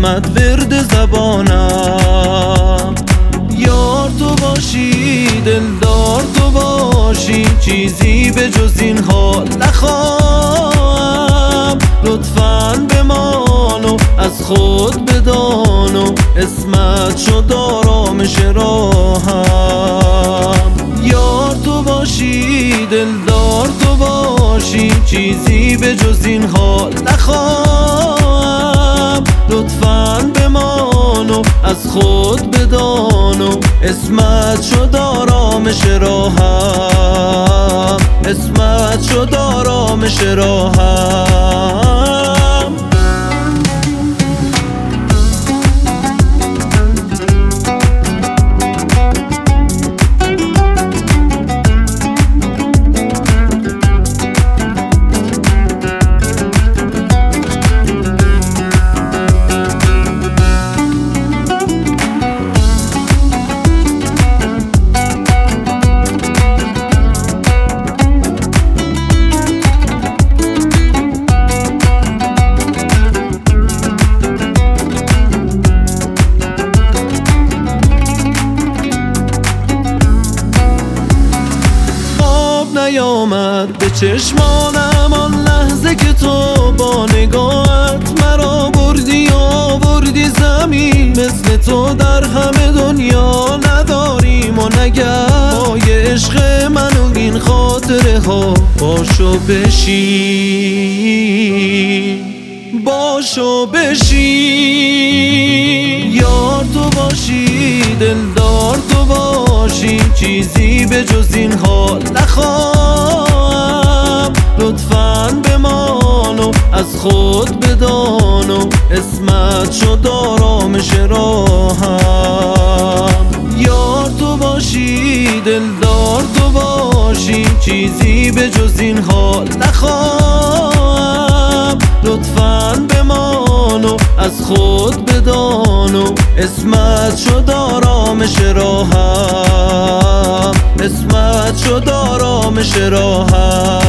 اسمت ورد زبانم. یار تو باشی، دلدار تو باشی، چیزی به جز این حال نخواهم. لطفاً بمان و از خود بدان و اسمت شد آرامش راهم. یار تو باشی، دلدار تو باشی، چیزی به جز این حال نخواهم. لطفاً بمان و از خود بدان و اسمت شد آرامش راهم. اسمت شد آرامش راهم. نیامد به چشمانم آن لحظه که تو با نگاهت مرا بردی آوردی زمین. مثل تو در همه دنیا نداریم و نگر پای عشق من و این خاطره ها باشو بشین، باشو بشین. یار تو باشی، دلدار تو باشی، چیزی به جز این حال نخواهم. لطفاً بمان و از خود بدان و اسمت شد آرامش راهم. یار تو باشی، دلدار تو باشی، چیزی به جز این حال نخواهم. لطفاً بمان و از خود بدان و اسمت شد آرامش راهم. اسمت شد آرامش راهم.